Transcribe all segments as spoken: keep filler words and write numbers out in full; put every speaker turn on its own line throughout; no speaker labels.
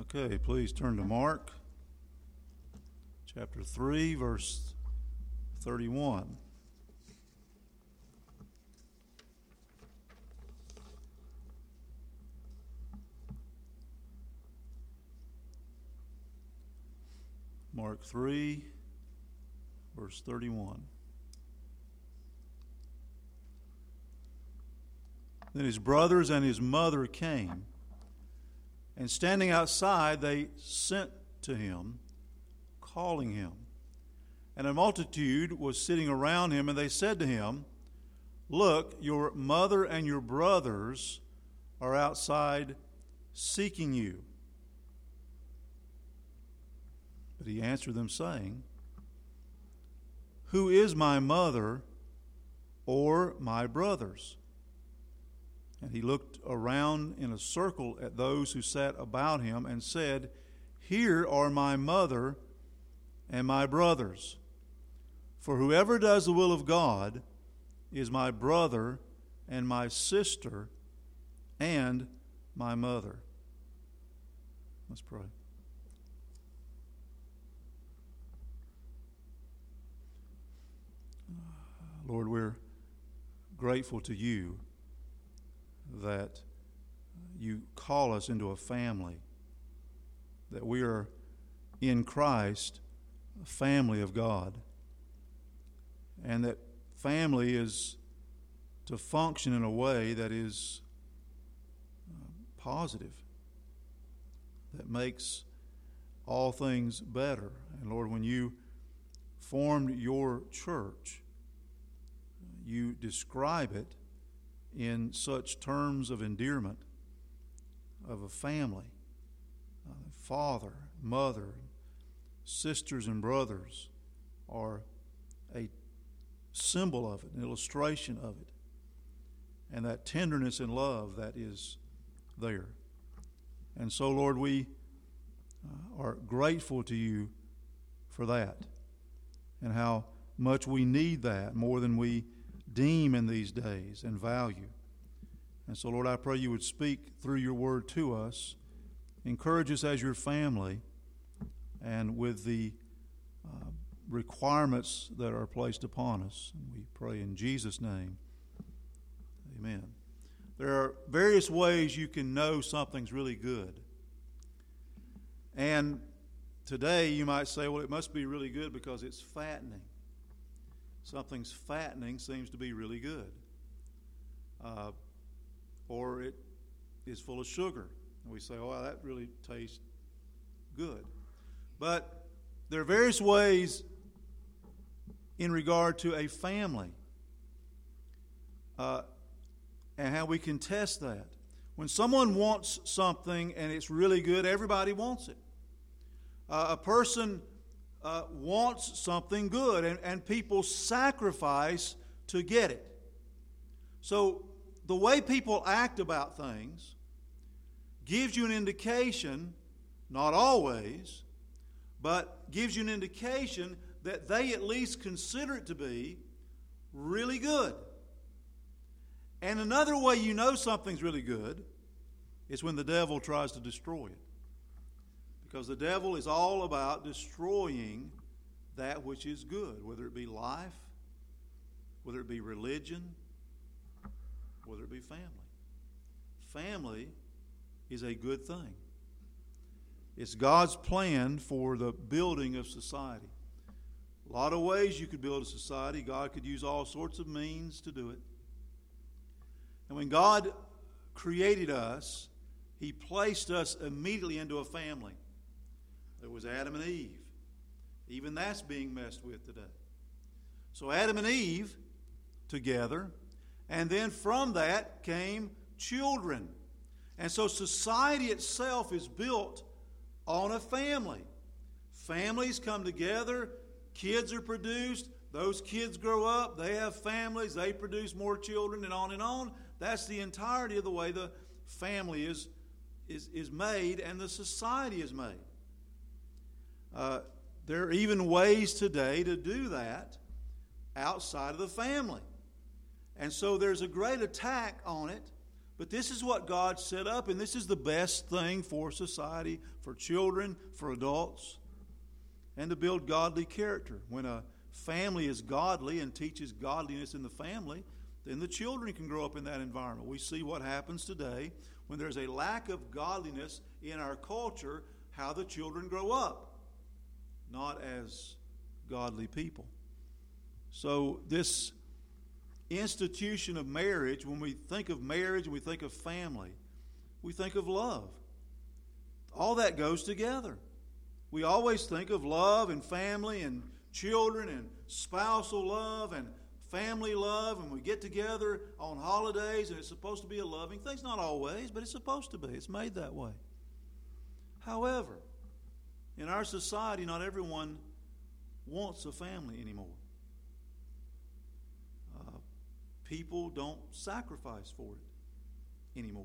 Okay, please turn to Mark chapter three, verse thirty-one. Mark three, verse thirty-one. Then his brothers and his mother came, and standing outside they sent to him, calling him. And a multitude was sitting around him, and they said to him, "Look, your mother and your brothers are outside seeking you." But he answered them, saying, "Who is my mother or my brothers?" And he looked around in a circle at those who sat about him and said, "Here are my mother and my brothers. For whoever does the will of God is my brother and my sister and my mother." Let's pray. Lord, we're grateful to you that you call us into a family, that we are in Christ, a family of God, and that family is to function in a way that is positive, that makes all things better. And Lord, when you formed your church, you describe it in such terms of endearment of a family, uh, father, mother, sisters and brothers are a symbol of it, an illustration of it, and that tenderness and love that is there. And so, Lord, we uh, are grateful to you for that, and how much we need that more than we deem in these days and value. And so, Lord, I pray you would speak through your word to us, encourage us as your family, and with the uh, requirements that are placed upon us. And we pray in Jesus' name. Amen. There are various ways you can know something's really good. And today you might say, well, it must be really good because it's fattening. Something's fattening seems to be really good. Uh, or it is full of sugar. And we say, oh, well, that really tastes good. But there are various ways in regard to a family uh, and how we can test that. When someone wants something and it's really good, everybody wants it. Uh, a person Uh, wants something good, and, and people sacrifice to get it. So the way people act about things gives you an indication, not always, but gives you an indication that they at least consider it to be really good. And another way you know something's really good is when the devil tries to destroy it. Because the devil is all about destroying that which is good, whether it be life, whether it be religion, whether it be family. Family is a good thing. It's God's plan for the building of society. A lot of ways you could build a society. God could use all sorts of means to do it. And when God created us, He placed us immediately into a family. There was Adam and Eve. Even that's being messed with today. So Adam and Eve together, and then from that came children. And so society itself is built on a family. Families come together, kids are produced, those kids grow up, they have families, they produce more children, and on and on. That's the entirety of the way the family is, is, is made and the society is made. Uh, there are even ways today to do that outside of the family. And so there's a great attack on it But this is what God set up, and this is the best thing for society, for children, for adults, and to build godly character. When a family is godly and teaches godliness in the family, then the children can grow up in that environment. We see what happens today when there's a lack of godliness in our culture, how the children grow up, not as godly people. So this institution of marriage, when we think of marriage and we think of family, we think of love. All that goes together. We always think of love and family and children and spousal love and family love, and we get together on holidays, and it's supposed to be a loving thing. It's not always, but it's supposed to be. It's made that way. However, in our society, not everyone wants a family anymore. Uh, people don't sacrifice for it anymore.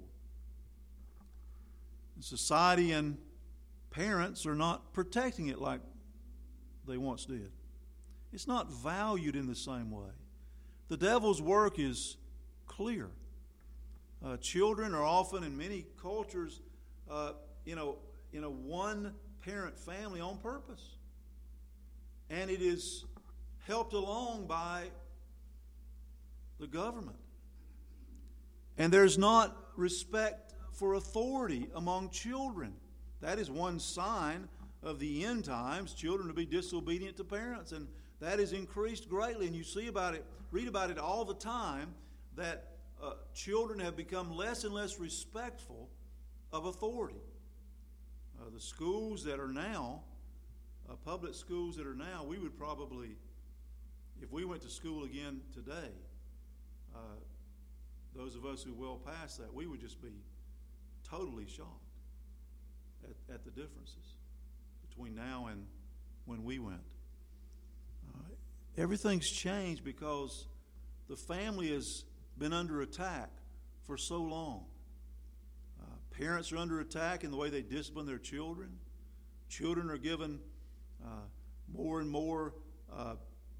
Society and parents are not protecting it like they once did. It's not valued in the same way. The devil's work is clear. Uh, children are often, in many cultures, uh, you know, in a one-parent family on purpose. And it is helped along by the government. And there's not respect for authority among children. That is one sign of the end times. Children will be disobedient to parents, and that has increased greatly. And you see about it, read about it all the time, that uh, children have become less and less respectful of authority. Uh, the schools that are now, uh, public schools that are now, we would probably, if we went to school again today, uh, those of us who well past that, we would just be totally shocked at, at the differences between now and when we went. Uh, everything's changed because the family has been under attack for so long. Uh, parents are under attack in the way they discipline their children. Children are given uh, more and more uh,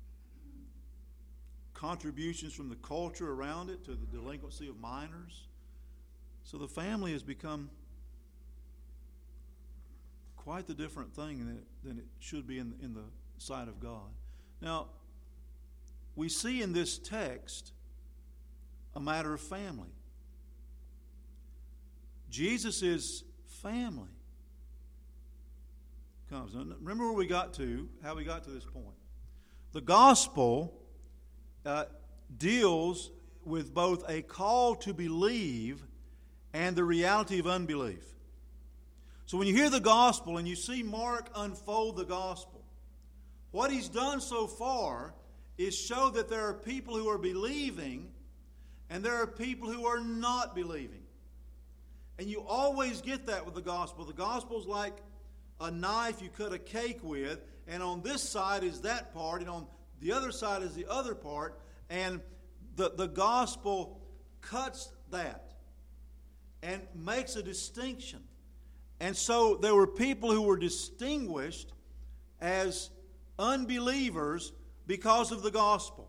contributions from the culture around it to the delinquency of minors. So the family has become quite the different thing than it, than it should be in, in the sight of God. Now, we see in this text a matter of family. Jesus is family. Comes. Now, remember where we got to, how we got to this point. The gospel uh, deals with both a call to believe and the reality of unbelief. So when you hear the gospel and you see Mark unfold the gospel, what he's done so far is show that there are people who are believing and there are people who are not believing. And you always get that with the gospel. The gospel is like a knife you cut a cake with, and on this side is that part, and on the other side is the other part, and the, the gospel cuts that and makes a distinction. And so there were people who were distinguished as unbelievers because of the gospel.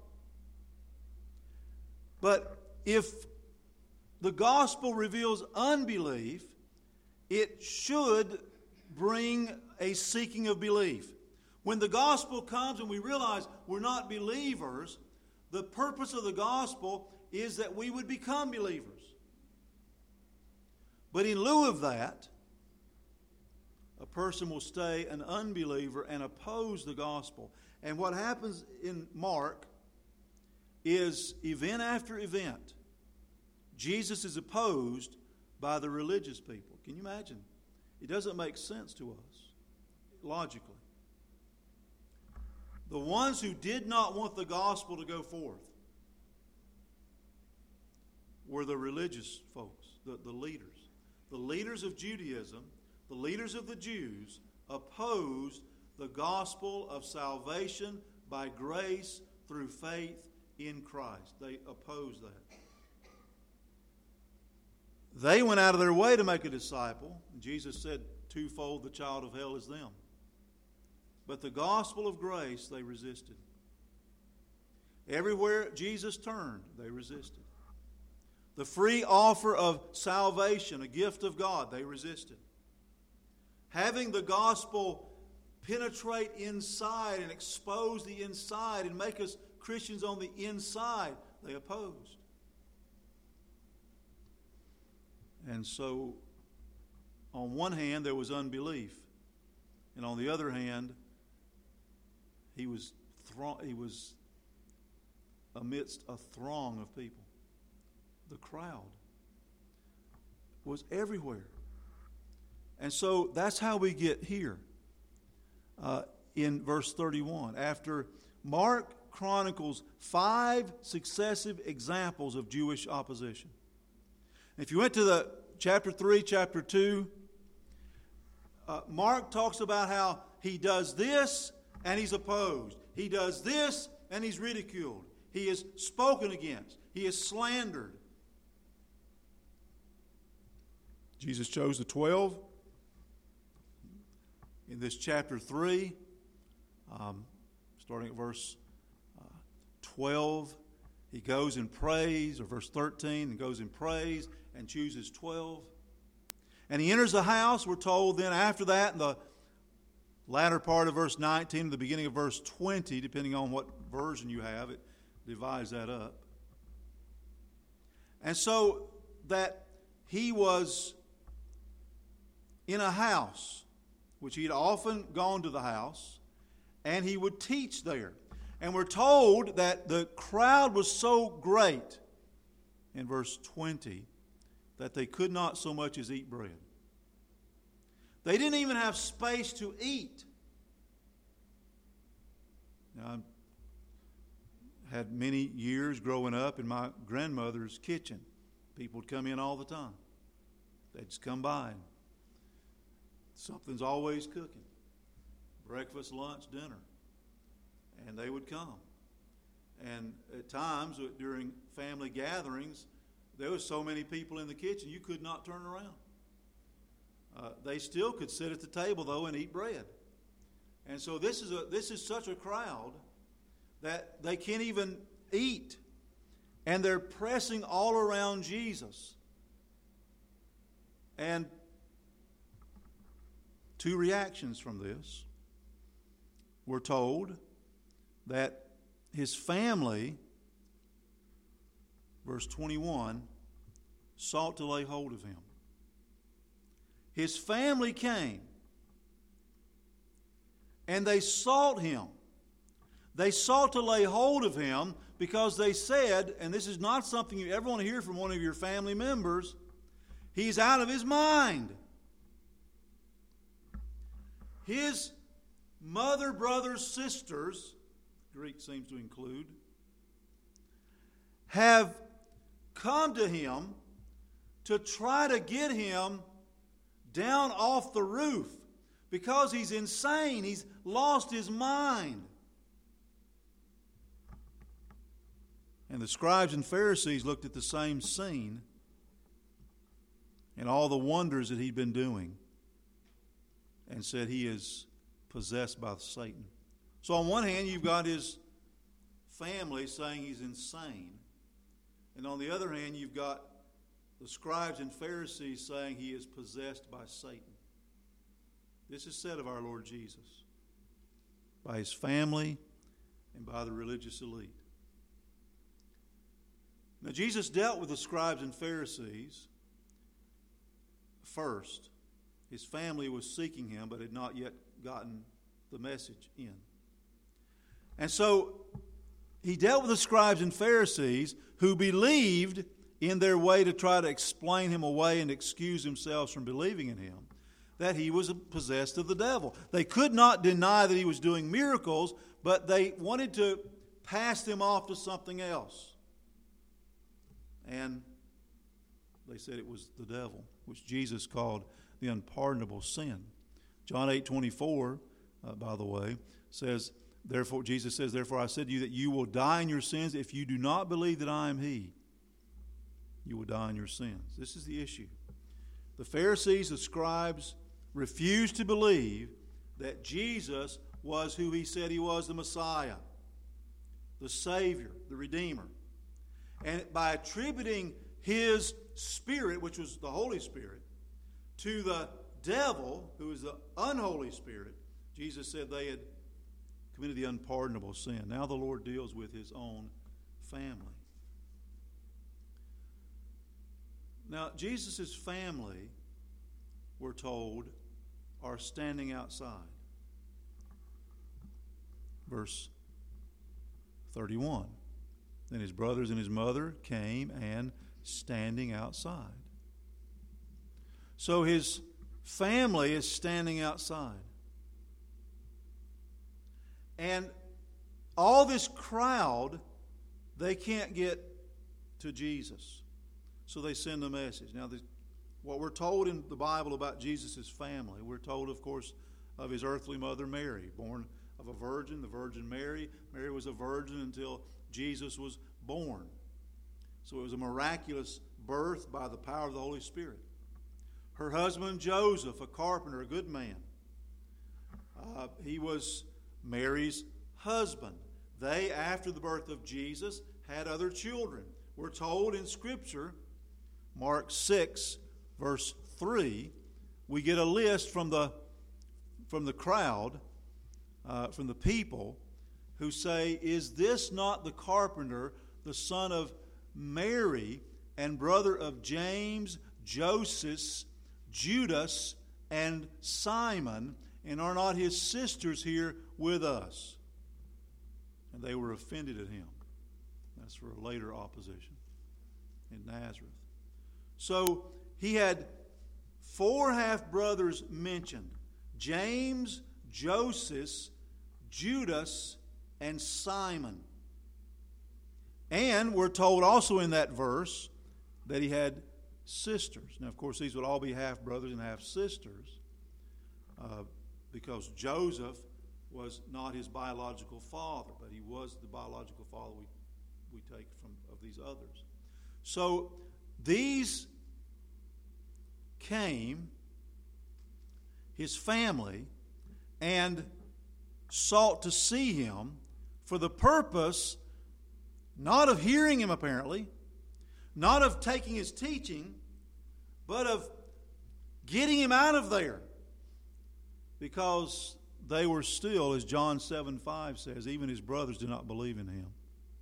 But if the gospel reveals unbelief, it should bring a seeking of belief. When the gospel comes and we realize we're not believers, the purpose of the gospel is that we would become believers. But in lieu of that, a person will stay an unbeliever and oppose the gospel. And what happens in Mark is event after event, Jesus is opposed by the religious people. Can you imagine? It doesn't make sense to us, logically. The ones who did not want the gospel to go forth were the religious folks, the, the leaders. The leaders of Judaism, the leaders of the Jews, opposed the gospel of salvation by grace through faith in Christ. They opposed that. They went out of their way to make a disciple. Jesus said, twofold the child of hell is them. But the gospel of grace they resisted. Everywhere Jesus turned, they resisted. The free offer of salvation, a gift of God, they resisted. Having the gospel penetrate inside and expose the inside and make us Christians on the inside, they opposed. And so, on one hand, there was unbelief. And on the other hand, he was thro- he was amidst a throng of people. The crowd was everywhere. And so that's how we get here uh, in verse thirty-one. After Mark chronicles five successive examples of Jewish opposition. If you went to the chapter three, chapter two, uh, Mark talks about how he does this and he's opposed. He does this and he's ridiculed. He is spoken against. He is slandered. Jesus chose the twelve. In this chapter three, um, starting at verse uh, twelve, he goes and prays, or verse thirteen, and goes and prays and chooses twelve. And he enters the house, we're told then after that, in the latter part of verse nineteen and the beginning of verse twenty, depending on what version you have, it divides that up. And so that he was in a house, which he had often gone to the house, and he would teach there. And we're told that the crowd was so great, in verse twenty, that they could not so much as eat bread. They didn't even have space to eat. Now, I had many years growing up in my grandmother's kitchen. People would come in all the time. They'd just come by and something's always cooking. Breakfast, lunch, dinner. And they would come. And at times, during family gatherings, there was so many people in the kitchen, you could not turn around. Uh, they still could sit at the table, though, and eat bread. And so this is a this is such a crowd that they can't even eat. And they're pressing all around Jesus. And two reactions from this. We're told that his family, verse twenty-one, sought to lay hold of him. His family came, and they sought him. They sought to lay hold of him because they said, and this is not something you ever want to hear from one of your family members, he's out of his mind. His mother, brothers, sisters, Greek seems to include, have come to him to try to get him down off the roof because he's insane. He's lost his mind. And the scribes and Pharisees looked at the same scene and all the wonders that he'd been doing and said he is possessed by Satan. So on one hand, you've got his family saying he's insane. And on the other hand, you've got the scribes and Pharisees saying he is possessed by Satan. This is said of our Lord Jesus by his family and by the religious elite. Now, Jesus dealt with the scribes and Pharisees first. His family was seeking him, but had not yet gotten the message in. And so he dealt with the scribes and Pharisees who believed in their way to try to explain him away and excuse themselves from believing in him, that he was possessed of the devil. They could not deny that he was doing miracles, but they wanted to pass him off to something else. And they said it was the devil, which Jesus called the unpardonable sin. John eight twenty-four, uh, by the way, says, therefore, Jesus says, therefore I said to you that you will die in your sins if you do not believe that I am he. You will die in your sins. This is the issue. The Pharisees, the scribes, refused to believe that Jesus was who he said he was, the Messiah, the Savior, the Redeemer. And by attributing his spirit, which was the Holy Spirit, to the devil, who is the unholy spirit, Jesus said they had committed the unpardonable sin. Now the Lord deals with his own family. Now, Jesus' family, we're told, are standing outside. Verse thirty-one. Then his brothers and his mother came and standing outside. So his family is standing outside. And all this crowd, they can't get to Jesus. So they send a message. Now, this, what we're told in the Bible about Jesus' family, we're told, of course, of his earthly mother Mary, born of a virgin, the Virgin Mary. Mary was a virgin until Jesus was born. So it was a miraculous birth by the power of the Holy Spirit. Her husband Joseph, a carpenter, a good man. Uh, he was Mary's husband. They, after the birth of Jesus, had other children. We're told in Scripture, Mark six, verse three, we get a list from the, from the crowd, uh, from the people, who say, "Is this not the carpenter, the son of Mary, and brother of James, Joseph, Judas, and Simon? And are not his sisters here with us?" And they were offended at him. That's for a later opposition in Nazareth. So he had four half-brothers mentioned: James, Joseph, Judas, and Simon. And we're told also in that verse that he had sisters. Now, of course, these would all be half-brothers and half-sisters, uh, because Joseph was not his biological father, but he was the biological father we, we take from of these others. So these came, his family, and sought to see him for the purpose not of hearing him apparently, not of taking his teaching, but of getting him out of there. Because they were still, as John seven five says, even his brothers did not believe in him.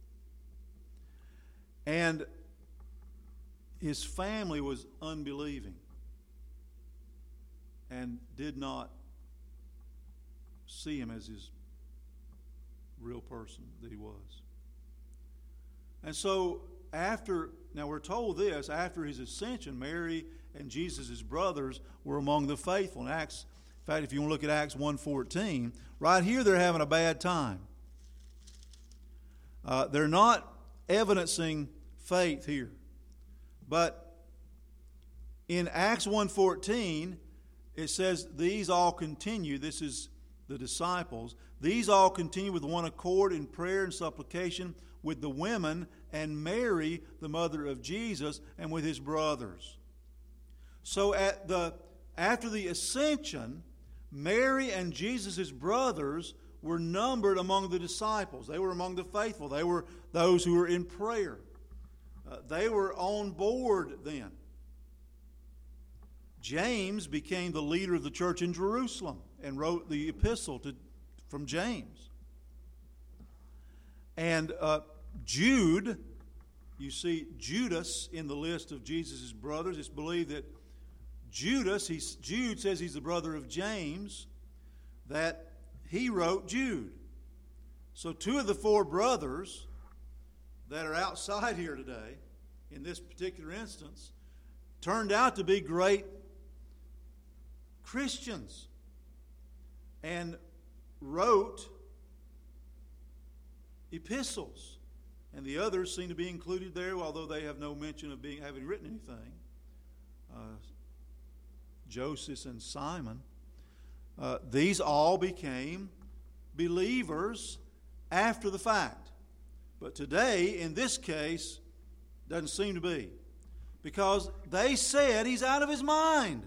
And his family was unbelieving and did not see him as his real person that he was. And so after, now we're told this, after his ascension, Mary and Jesus' brothers were among the faithful. In Acts, in fact, if you want to look at Acts one fourteen, right here they're having a bad time. Uh, they're not evidencing faith here. But in Acts one fourteen, it says, "These all continue," this is the disciples, "these all continue with one accord in prayer and supplication with the women and Mary, the mother of Jesus, and with his brothers." So at the after the ascension, Mary and Jesus' brothers were numbered among the disciples. They were among the faithful. They were those who were in prayer. Uh, they were on board then. James became the leader of the church in Jerusalem and wrote the epistle to, from James. And uh, Jude, you see Judas in the list of Jesus' brothers. It's believed that Judas, he's, Jude says he's the brother of James, that he wrote Jude. So two of the four brothers that are outside here today, in this particular instance, turned out to be great Christians and wrote epistles. And the others seem to be included there, although they have no mention of being having written anything. Uh, Joseph and Simon. Uh, these all became believers after the fact. But today, in this case, doesn't seem to be. Because they said he's out of his mind.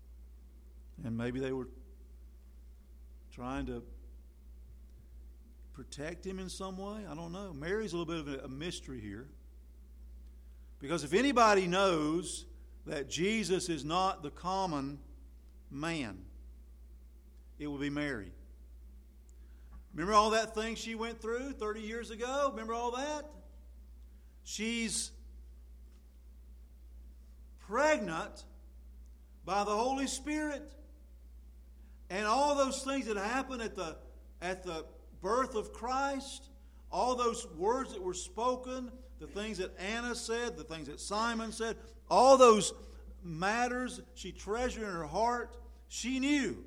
And maybe they were trying to protect him in some way? I don't know. Mary's a little bit of a mystery here. Because if anybody knows that Jesus is not the common man, it will be Mary. Remember all that thing she went through thirty years ago? Remember all that? She's pregnant by the Holy Spirit. And all those things that happened at the, at the birth of Christ, all those words that were spoken, the things that Anna said, the things that Simon said, all those matters she treasured in her heart, she knew.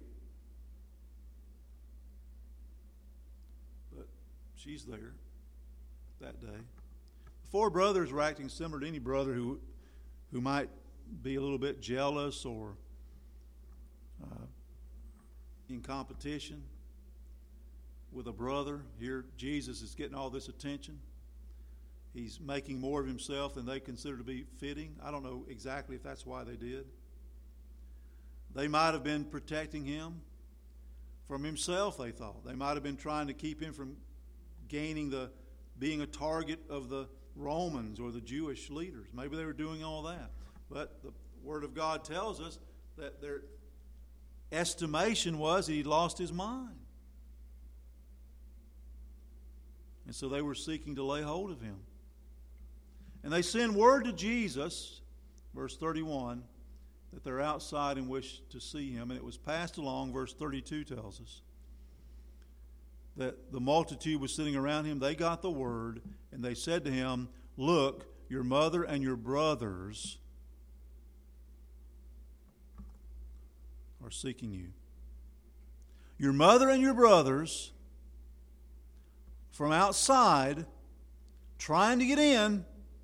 But she's there that day. The four brothers were acting similar to any brother who, who might be a little bit jealous or uh, in competition with a brother. Here, Jesus is getting all this attention. He's making more of himself than they consider to be fitting. I don't know exactly if that's why they did. They might have been protecting him from himself, they thought. They might have been trying to keep him from gaining the, being a target of the Romans or the Jewish leaders. Maybe they were doing all that. But the Word of God tells us that their estimation was that he lost his mind. And so they were seeking to lay hold of him. And they send word to Jesus, verse thirty-one, that they're outside and wish to see him. And it was passed along, verse thirty-two tells us, that the multitude was sitting around him. They got the word, and they said to him, "Look, your mother and your brothers are seeking you." Your mother and your brothers from outside, trying to get in,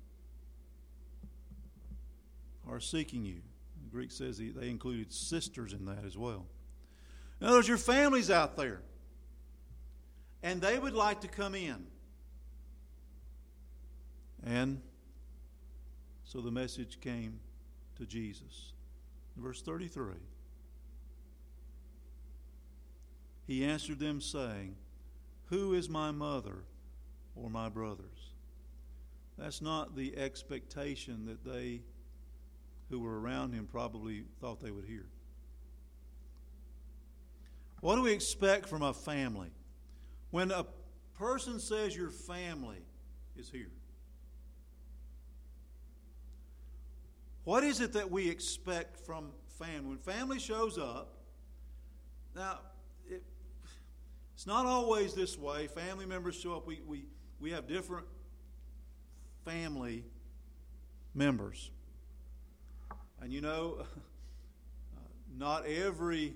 are seeking you. The Greek says they included sisters in that as well. In other words, your family's out there, and they would like to come in. And so the message came to Jesus. Verse thirty-three. He answered them, saying, "Who is my mother or my brothers?" That's not the expectation that they who were around him probably thought they would hear. What do we expect from a family? When a person says your family is here, what is it that we expect from family? When family shows up, now, it, it's not always this way. Family members show up. We, we, we have different family members. And you know, not every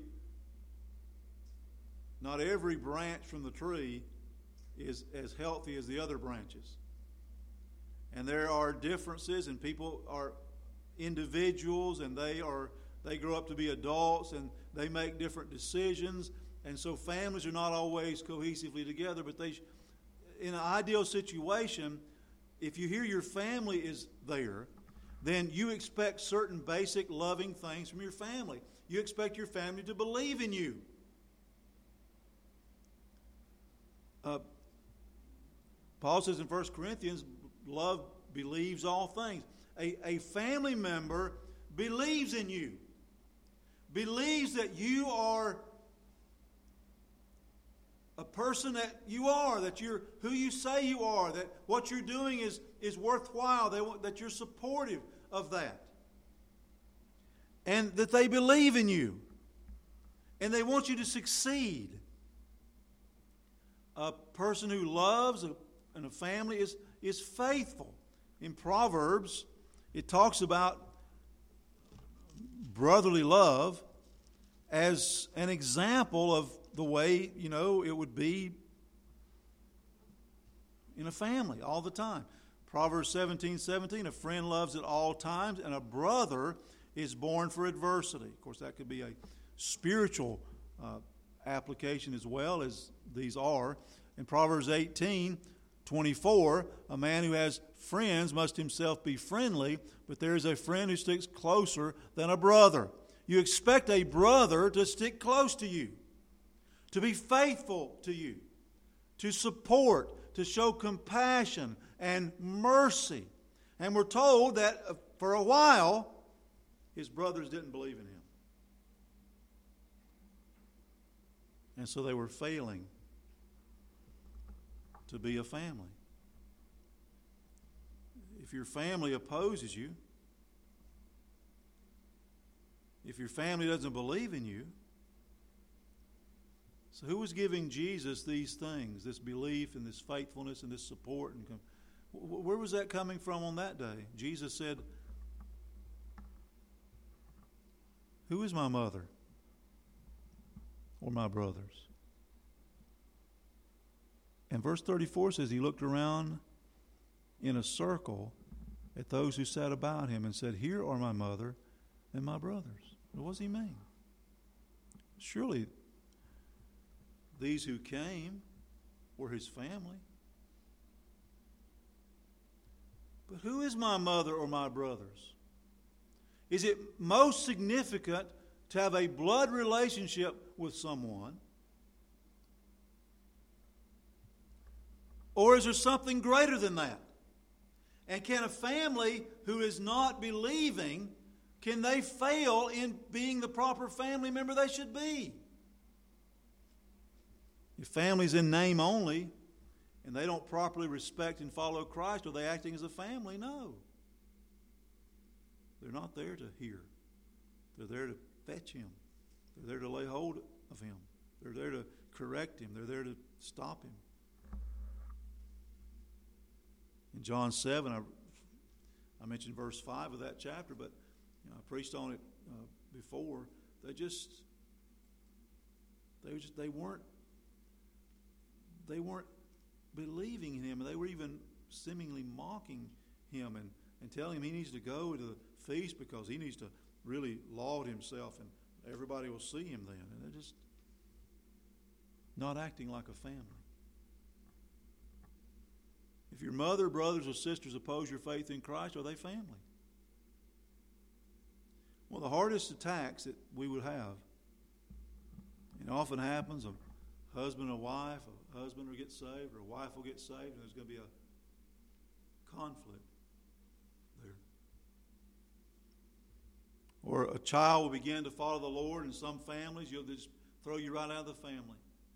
not every branch from the tree is as healthy as the other branches. And there are differences, and people are individuals, and they are they grow up to be adults, and they make different decisions. And so families are not always cohesively together, but they, in an ideal situation, if you hear your family is there, then you expect certain basic loving things from your family. You expect your family to believe in you. Uh, Paul says in First Corinthians, love believes all things. A, a family member believes in you, believes that you are a person that you are, that you're who you say you are, that what you're doing is, is worthwhile, they, that you're supportive of that. And that they believe in you. And they want you to succeed. A person who loves a, and a family is, is faithful. In Proverbs, it talks about brotherly love as an example of the way, you know, it would be in a family all the time. Proverbs seventeen seventeen, a friend loves at all times, and a brother is born for adversity. Of course, that could be a spiritual uh, application as well as these are. In Proverbs eighteen twenty-four, a man who has friends must himself be friendly, but there is a friend who sticks closer than a brother. You expect a brother to stick close to you, to be faithful to you, to support, to show compassion and mercy. And we're told that for a while, his brothers didn't believe in him. And so they were failing to be a family. If your family opposes you, if your family doesn't believe in you, so who was giving Jesus these things, this belief and this faithfulness and this support? And com- where was that coming from on that day? Jesus said, "Who is my mother or my brothers?" And verse thirty-four says he looked around in a circle at those who sat about him and said, "Here are my mother and my brothers." What does he mean? Surely these who came were his family. But who is my mother or my brothers? Is it most significant to have a blood relationship with someone? Or is there something greater than that? And can a family who is not believing, can they fail in being the proper family member they should be? If family's in name only, and they don't properly respect and follow Christ, are they acting as a family? No. They're not there to hear. They're there to fetch him. They're there to lay hold of him. They're there to correct him. They're there to stop him. In John seven, I, I mentioned verse five of that chapter, but you know, I preached on it uh, before. They just, they just, they weren't, they weren't believing in him. They were even seemingly mocking him and, and telling him he needs to go to the feast because he needs to really laud himself and everybody will see him then. And they're just not acting like a family. If your mother, brothers, or sisters oppose your faith in Christ, are they family? One of the hardest attacks that we would have, it often happens, a husband and a wife, a husband will get saved, or a wife will get saved, and there's going to be a conflict there. Or a child will begin to follow the Lord, and some families, you'll just throw you right out of the family.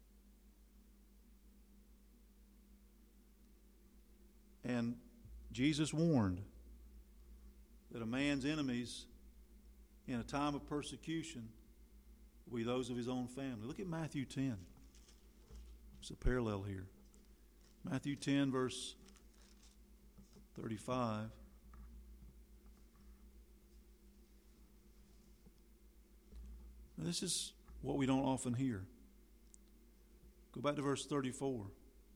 And Jesus warned that a man's enemies in a time of persecution will be those of his own family. Look at Matthew ten. There's a parallel here. Matthew ten, verse thirty-five. Now, this is what we don't often hear. Go back to verse thirty-four.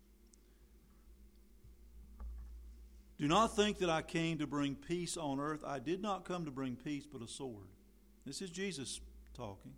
Do not think that I came to bring peace on earth. I did not come to bring peace, but a sword. This is Jesus talking.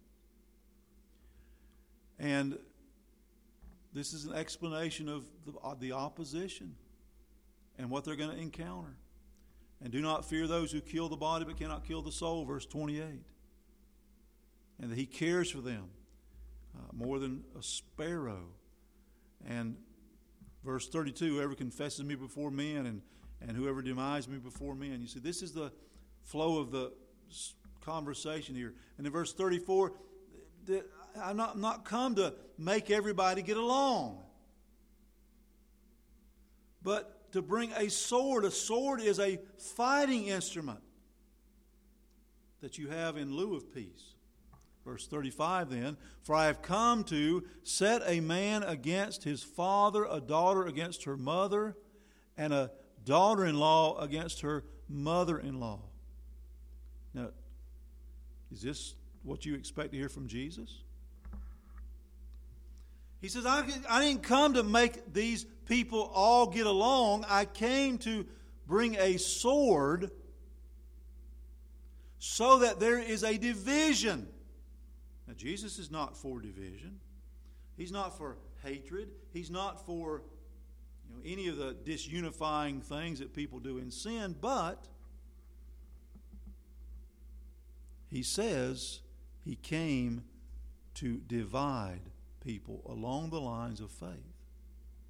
And this is an explanation of the, uh, the opposition and what they're going to encounter. And do not fear those who kill the body but cannot kill the soul, verse twenty-eight. And that he cares for them uh, more than a sparrow. And verse thirty-two, whoever confesses me before men and And whoever denies me before men. You see, this is the flow of the conversation here. And in verse thirty-four, I'm not, I'm not come to make everybody get along, but to bring a sword. A sword is a fighting instrument that you have in lieu of peace. Verse thirty-five then, for I have come to set a man against his father, a daughter against her mother, and a daughter-in-law against her mother-in-law. Now, is this what you expect to hear from Jesus? He says, I, I didn't come to make these people all get along. I came to bring a sword so that there is a division. Now, Jesus is not for division. He's not for hatred. He's not for You know, any of the disunifying things that people do in sin, but he says he came to divide people along the lines of faith.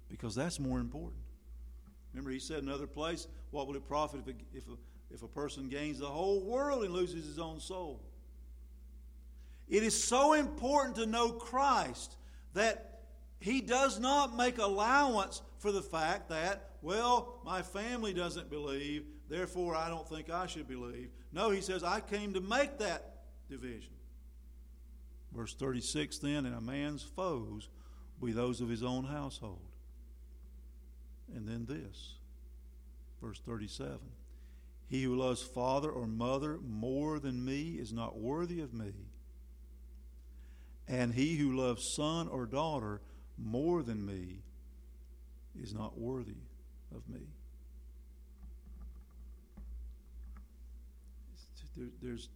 because that's more important. Remember, he said in another place, what will it profit if a, if a, if a person gains the whole world and loses his own soul? It is so important to know Christ that he does not make allowance for the fact that, well, my family doesn't believe, therefore I don't think I should believe. No, he says, I came to make that division. Verse thirty-six then, and a man's foes will be those of his own household. And then this, verse thirty-seven. He who loves father or mother more than me is not worthy of me. And he who loves son or daughter more than me is not worthy of me. There's,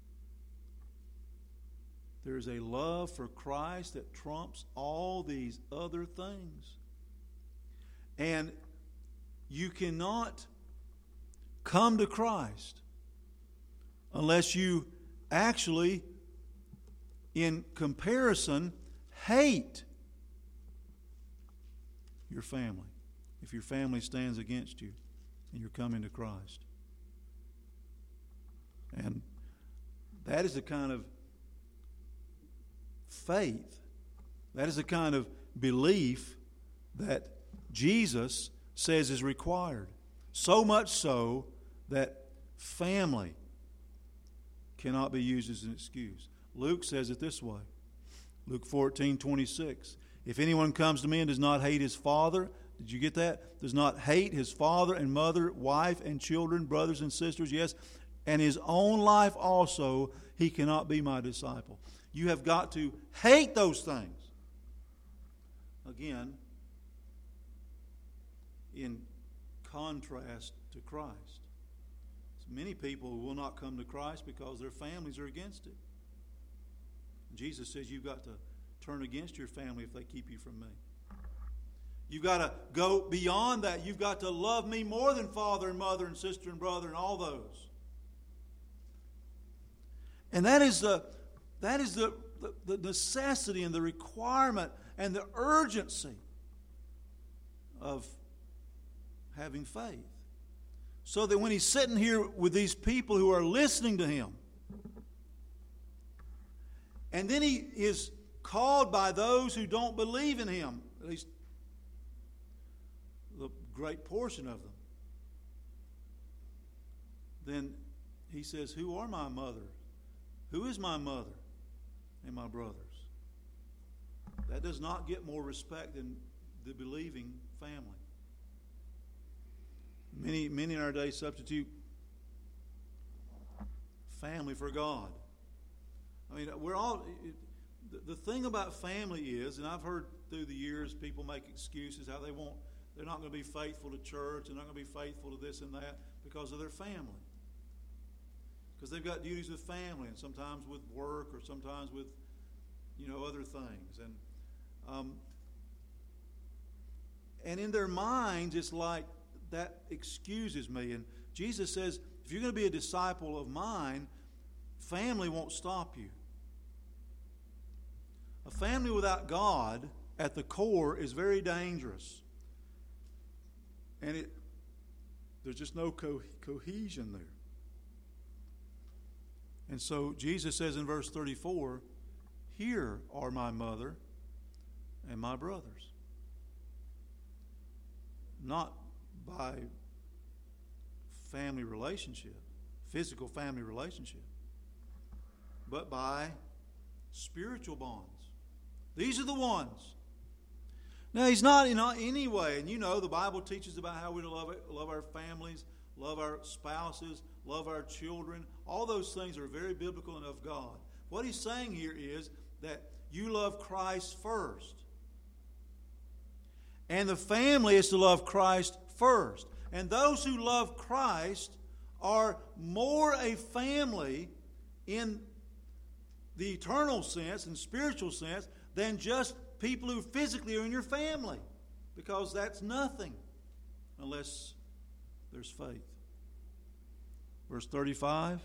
there's a love for Christ that trumps all these other things. And you cannot come to Christ unless you actually, in comparison, hate your family. If your family stands against you and you're coming to Christ. And that is the kind of faith, that is the kind of belief that Jesus says is required. So much so that family cannot be used as an excuse. Luke says it this way. Luke fourteen twenty-six. If anyone comes to me and does not hate his father, did you get that? Does not hate his father and mother, wife and children, brothers and sisters, yes, and his own life also, he cannot be my disciple. You have got to hate those things. Again, in contrast to Christ. Many people will not come to Christ because their families are against it. Jesus says you've got to turn against your family if they keep you from me. You've got to go beyond that. You've got to love me more than father and mother and sister and brother and all those. And that is the, that is the, the, the necessity and the requirement and the urgency of having faith. So that when he's sitting here with these people who are listening to him, and then he is called by those who don't believe in him, at least the great portion of them, then he says, who are my mother? Who is my mother and my brothers? That does not get more respect than the believing family. Many, many in our day substitute family for God. I mean, we're all. The, the thing about family is, and I've heard through the years people make excuses how they won't. They're not going to be faithful to church. They're not going to be faithful to this and that because of their family. Because they've got duties with family, and sometimes with work, or sometimes with, you know, other things, and um, and in their minds, it's like that excuses me. And Jesus says, if you're going to be a disciple of mine, family won't stop you. A family without God at the core is very dangerous. And it there's just no co- cohesion there. And so Jesus says in verse thirty-four, here are my mother and my brothers. Not by family relationship, physical family relationship, but by spiritual bonds. These are the ones. Now, he's not in any way, and you know the Bible teaches about how we love it, love our families, love our spouses, love our children. All those things are very biblical and of God. What he's saying here is that you love Christ first. And the family is to love Christ first. And those who love Christ are more a family in the eternal sense and spiritual sense than just people who physically are in your family. Because that's nothing unless there's faith. Verse thirty-five.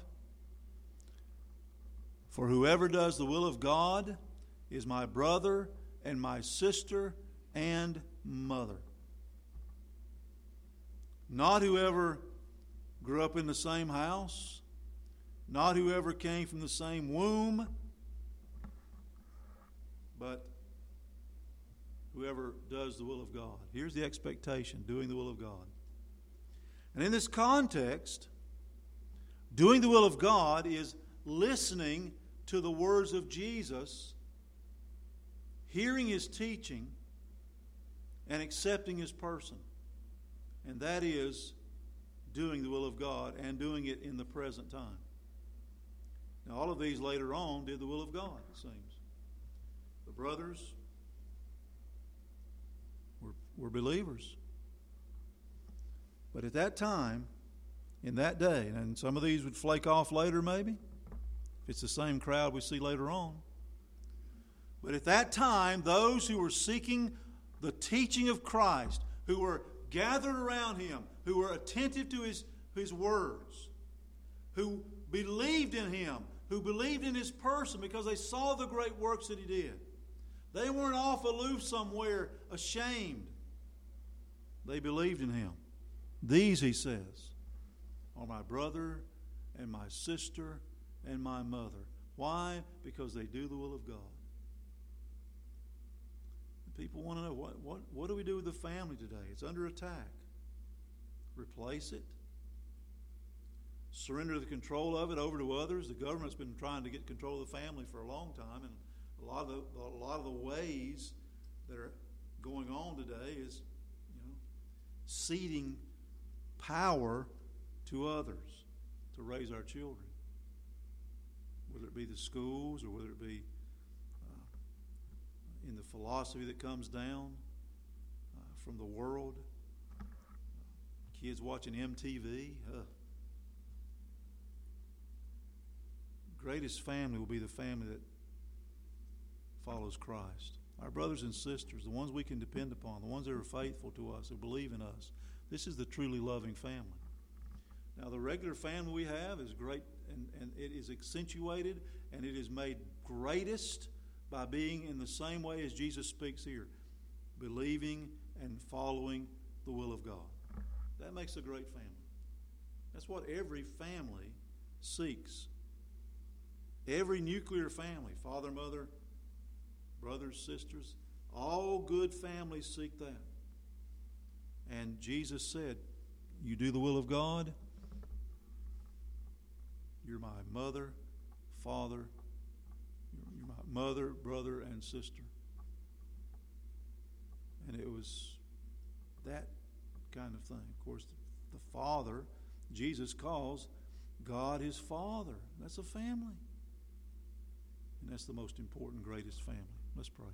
For whoever does the will of God is my brother and my sister and mother. Not whoever grew up in the same house, not whoever came from the same womb, but whoever does the will of God. Here's the expectation, doing the will of God. And in this context, doing the will of God is listening to the words of Jesus, hearing His teaching, and accepting His person. And that is doing the will of God and doing it in the present time. Now, all of these later on did the will of God, it seems. The brothers were, were believers. But at that time, in that day, and some of these would flake off later maybe, if it's the same crowd we see later on. But at that time, those who were seeking the teaching of Christ, who were gathered around Him, who were attentive to His, His words, who believed in Him, who believed in His person because they saw the great works that He did. They weren't off aloof somewhere, ashamed. They believed in Him. These, He says, are my brother and my sister and my mother. Why? Because they do the will of God. People want to know, what, what, what do we do with the family today? It's under attack. Replace it. Surrender the control of it over to others. The government's been trying to get control of the family for a long time, and a lot of the, a lot of the ways that are going on today is, you know, ceding power to others to raise our children. Whether it be the schools or whether it be in the philosophy that comes down uh, from the world. Uh, kids watching M T V. Uh, greatest family will be the family that follows Christ. Our brothers and sisters, the ones we can depend upon, the ones that are faithful to us, who believe in us. This is the truly loving family. Now, the regular family we have is great, and, and it is accentuated, and it is made greatest by being in the same way as Jesus speaks here, believing and following the will of God. That makes a great family. That's what every family seeks. Every nuclear family, father, mother, brothers, sisters, all good families seek that. And Jesus said, you do the will of God, you're my mother, father, you're my mother, brother, and sister. And it was that kind of thing. Of course, the, the Father, Jesus calls God His Father. That's a family. And that's the most important, greatest family. Let's pray.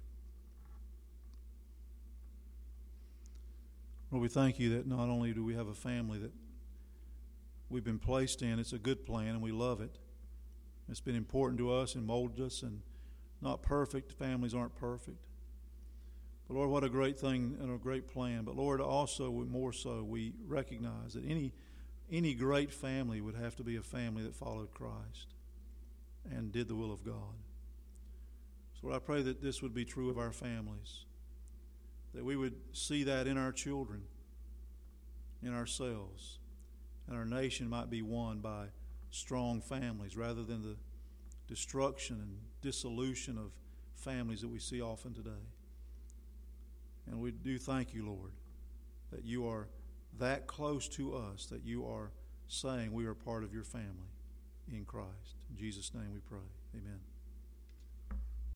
Lord, we thank You that not only do we have a family that we've been placed in, it's a good plan and we love it. It's been important to us and molded us, and not perfect. Families aren't perfect. But Lord, what a great thing and a great plan. But Lord, also more so, we recognize that any any great family would have to be a family that followed Christ and did the will of God. So Lord, I pray that this would be true of our families, that we would see that in our children, in ourselves, and our nation might be won by strong families rather than the destruction and dissolution of families that we see often today. And we do thank You, Lord, that You are that close to us, that You are saying we are part of Your family in Christ. In Jesus' name we pray. Amen.